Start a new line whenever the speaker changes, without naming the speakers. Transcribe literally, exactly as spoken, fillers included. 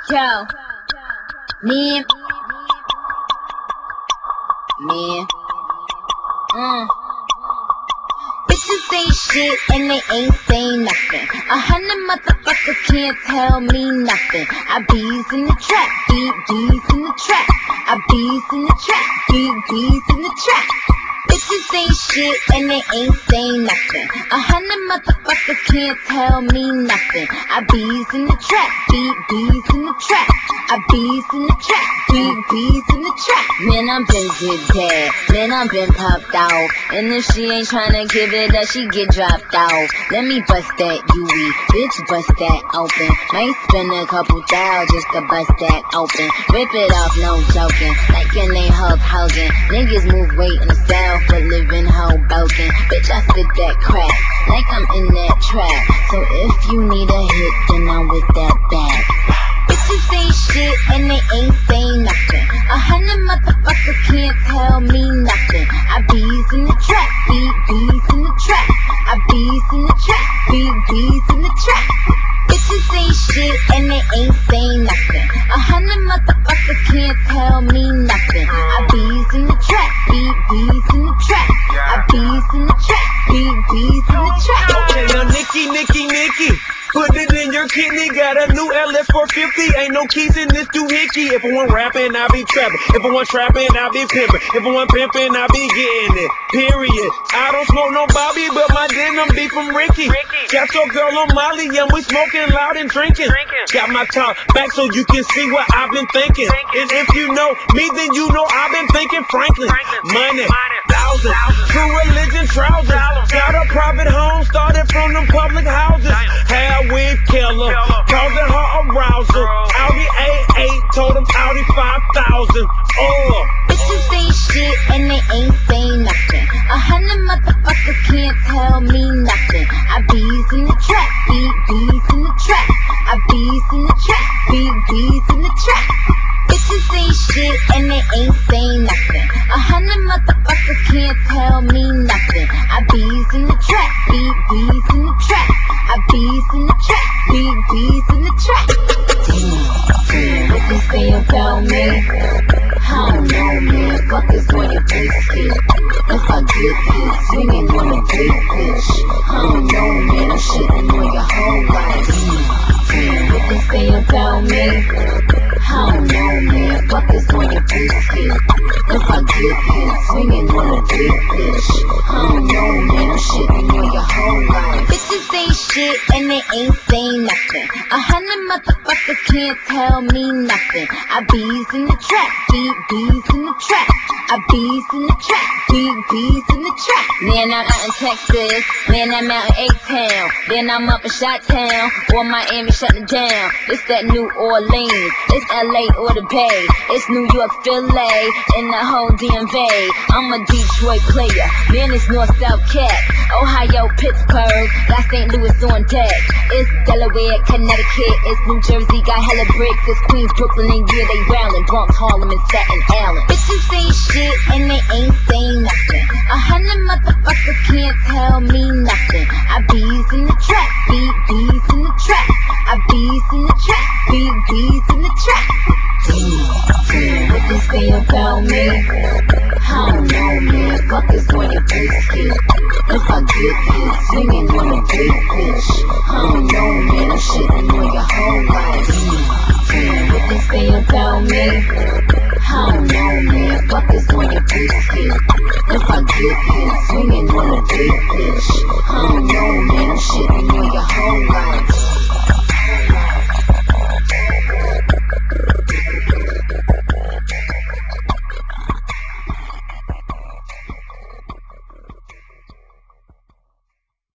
Yo, me, me, mm. Bitches ain't shit and they ain't saying nothing. A hundred motherfuckers can't tell me nothing. I bees in the trap, beat bees in the trap. I bees in the trap, beat bees in the trap. Bitches ain't shit and they ain't saying nothing. A hundred motherfuckers can't tell me nothing. I bees in the trap, beat bees in the trap. I bees in the trap, beat bees in the trap. Man, I'm been good bad. Man, I'm been popped out. And if she ain't tryna give it up, she get dropped out. Let me bust that U E, bitch, bust that open. Might spend a couple thou just to bust that open. Rip it off, no joking. Like an ain't Hulk Hogan. Niggas move weight in the south, but live in Hoboken. Bitch, I spit that crap like I'm in that trap. So if you need a hit, then I'm with that bag. Bitches ain't shit and they ain't saying nothing. A hundred motherfuckers can't tell me nothing. I bees in the trap, beat bees in the trap. I bees in the trap, beat bees in the trap. Bitches ain't shit and they ain't saying nothing. A hundred motherfuckers can't tell me nothing. I bees in the trap, beat bees in the trap. I bees in the trap, beat bees in the trap.
Okay, now Nikki, Nikki, Nikki, put it in your kidney. Got a new L S four fifty. Ain't no keys in this doohickey. If I want rapping, I be trapping. If I want trapping, I be pimping. If I want pimping, I be getting it. Period. I don't smoke no Bobby, but my denim be from Ricky. Got your girl on Molly, and we smoking loud and drinking. Got my top back so you can see what I've been thinking. And if you know me, then you know I've been thinking Franklin. Money, thousands, true religion trousers. Got a private home, started from them public houses. Hair weave killer, causing her arousal. Audi A eight, told him Audi five thousand. Oh.
Bitches ain't shit and they ain't saying nothing. A hundred motherfuckers can't tell me nothing. I bees in the trap, beat bees in the trap. I bees in the trap, beat bees in the trap. Bitches ain't shit and they ain't saying nothing. A hundred motherfuckers can't tell me nothing. I bees in the trap, beat bees in the trap. I bees in the trap, beat bees in the trap. Damn, what they say about me? I don't know, man. Fuck is on your pussy. If I get hit, swinging on a big bitch. I don't know, man. I'm shitting on your whole life. Damn, what they say about me? I don't know, man. Fuck is on your pussy. If I get hit, swinging on a big bitch. I don't know, man. I'm shitting on your whole life. Bitches ain't shit and they ain't saying nothing. A hundred motherfuckers can't tell me nothing. I bees in the trap, beat bees in the trap. I bees in the trap, beat bees in the trap. Man, I'm out in Texas. Man, I'm out in A-Town. Then I'm up in Chi-Town or Miami shutting down. It's that New Orleans. It's L A or the Bay. It's New York, Philly, and the whole D M V. I'm a Detroit player. Man, it's North-South Cat. Ohio, Pittsburgh, got Saint Louis on deck. It's Delaware, Connecticut, it's New Jersey, got hella bricks. It's Queens, Brooklyn, and yeah, they rowlin'. Bronx, Harlem, and Staten Island. Bitches ain't shit and they ain't saying nothing. A hundred motherfuckers can't tell me nothing. I bees in the